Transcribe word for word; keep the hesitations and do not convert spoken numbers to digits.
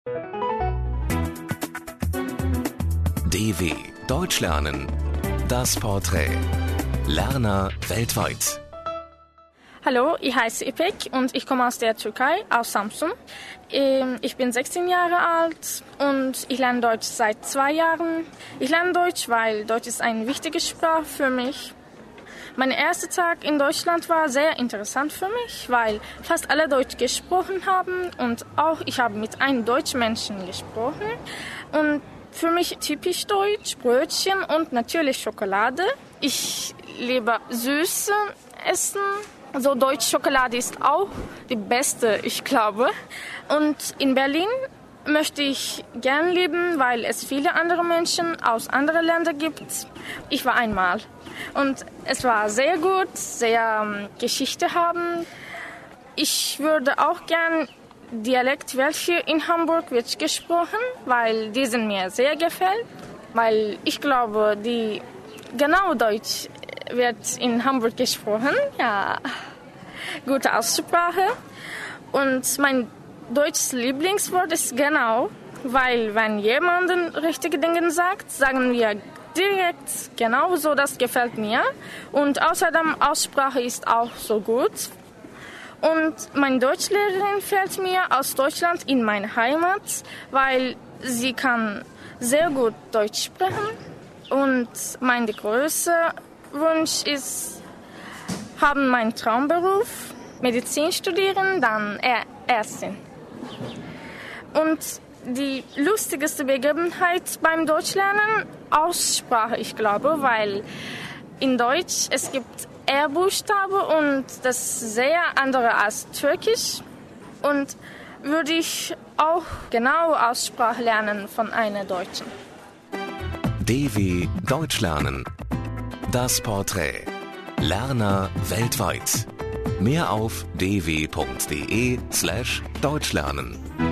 D W Deutsch lernen. Das Porträt. Lerner weltweit. Hallo, ich heiße İpek und ich komme aus der Türkei, aus Samsun. Ich bin sechzehn Jahre alt und ich lerne Deutsch seit zwei Jahren. Ich lerne Deutsch, weil Deutsch ist eine wichtige Sprache für mich. Mein erster Tag in Deutschland war sehr interessant für mich, weil fast alle Deutsch gesprochen haben und auch ich habe mit einem deutschen Menschen gesprochen. Und für mich typisch deutsch, Brötchen und natürlich Schokolade. Ich liebe süße Essen. So deutsche Schokolade ist auch die beste, ich glaube. Und in Berlin möchte ich gern leben, weil es viele andere Menschen aus anderen Ländern gibt. Ich war einmal und es war sehr gut, sehr um, Geschichte haben. Ich würde auch gern Dialekt, welche in Hamburg wird gesprochen, weil diesen mir sehr gefällt. Weil ich glaube, die genau Deutsch wird in Hamburg gesprochen. Ja, gute Aussprache. Und mein deutsches Lieblingswort ist genau, weil wenn jemand richtige Dinge sagt, sagen wir direkt genau so, das gefällt mir. Und außerdem Aussprache ist auch so gut. Und meine Deutschlehrerin fällt mir aus Deutschland in meine Heimat, weil sie kann sehr gut Deutsch sprechen. Und mein größter Wunsch ist, haben meinen Traumberuf, Medizin studieren, dann Ärztin. Und die lustigste Begebenheit beim Deutschlernen, Aussprache, ich glaube, weil in Deutsch es gibt R-Buchstabe und das ist sehr andere als Türkisch. Und würde ich auch genau Aussprache lernen von einer Deutschen. D W Deutsch lernen. Das Porträt. Lerner weltweit. Mehr auf d w punkt d e slash deutschlernen.